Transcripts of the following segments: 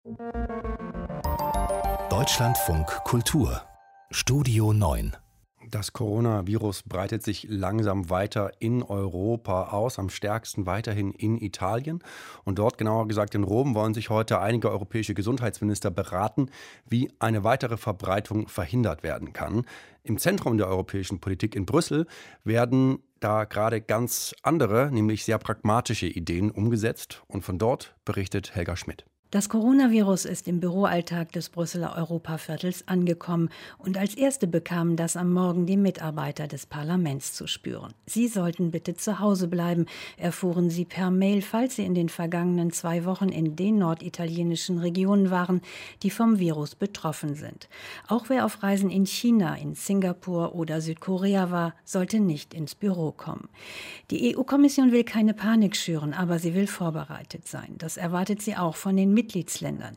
Deutschlandfunk Kultur Studio 9. Das Coronavirus breitet sich langsam weiter in Europa aus, am stärksten weiterhin in Italien. Und dort, genauer gesagt in Rom, wollen sich heute einige europäische Gesundheitsminister beraten, wie eine weitere Verbreitung verhindert werden kann. Im Zentrum der europäischen Politik in Brüssel werden da gerade ganz andere, nämlich sehr pragmatische Ideen umgesetzt. Und von dort berichtet Helga Schmidt. Das Coronavirus ist im Büroalltag des Brüsseler Europaviertels angekommen und als erste bekamen das am Morgen die Mitarbeiter des Parlaments zu spüren. Sie sollten bitte zu Hause bleiben, erfuhren sie per Mail, falls sie in den vergangenen 2 Wochen in den norditalienischen Regionen waren, die vom Virus betroffen sind. Auch wer auf Reisen in China, in Singapur oder Südkorea war, sollte nicht ins Büro kommen. Die EU-Kommission will keine Panik schüren, aber sie will vorbereitet sein. Das erwartet sie auch von den Mitgliedsländern.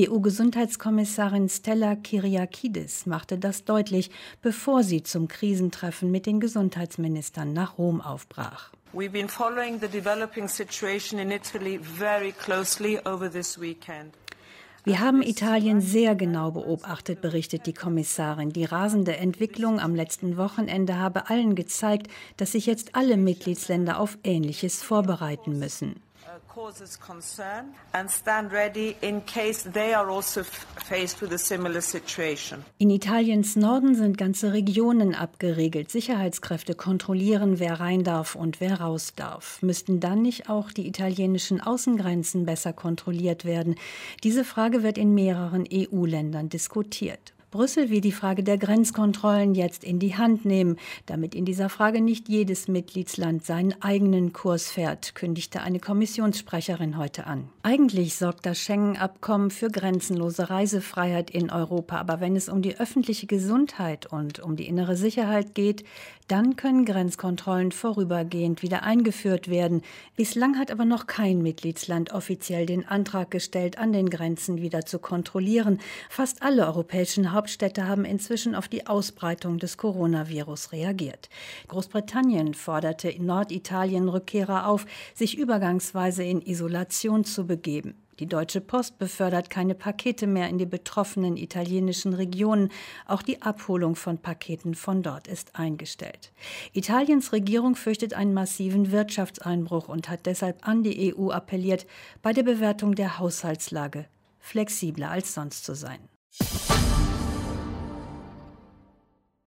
EU-Gesundheitskommissarin Stella Kyriakides machte das deutlich, bevor sie zum Krisentreffen mit den Gesundheitsministern nach Rom aufbrach. We've been following the developing situation in Italy very closely over this weekend. Wir haben Italien sehr genau beobachtet, berichtet die Kommissarin. Die rasende Entwicklung am letzten Wochenende habe allen gezeigt, dass sich jetzt alle Mitgliedsländer auf Ähnliches vorbereiten müssen. Causes concern and stand ready in case they are also faced with a similar situation. In Italiens Norden sind ganze Regionen abgeriegelt. Sicherheitskräfte kontrollieren, wer rein darf und wer raus darf. Müssten dann nicht auch die italienischen Außengrenzen besser kontrolliert werden? Diese Frage wird in mehreren EU-Ländern diskutiert. Brüssel will die Frage der Grenzkontrollen jetzt in die Hand nehmen, damit in dieser Frage nicht jedes Mitgliedsland seinen eigenen Kurs fährt, kündigte eine Kommissionssprecherin heute an. Eigentlich sorgt das Schengen-Abkommen für grenzenlose Reisefreiheit in Europa, aber wenn es um die öffentliche Gesundheit und um die innere Sicherheit geht, dann können Grenzkontrollen vorübergehend wieder eingeführt werden. Bislang hat aber noch kein Mitgliedsland offiziell den Antrag gestellt, an den Grenzen wieder zu kontrollieren. Fast alle europäischen Hauptstädte haben inzwischen auf die Ausbreitung des Coronavirus reagiert. Großbritannien forderte in Norditalien Rückkehrer auf, sich übergangsweise in Isolation zu begeben. Die Deutsche Post befördert keine Pakete mehr in die betroffenen italienischen Regionen. Auch die Abholung von Paketen von dort ist eingestellt. Italiens Regierung fürchtet einen massiven Wirtschaftseinbruch und hat deshalb an die EU appelliert, bei der Bewertung der Haushaltslage flexibler als sonst zu sein.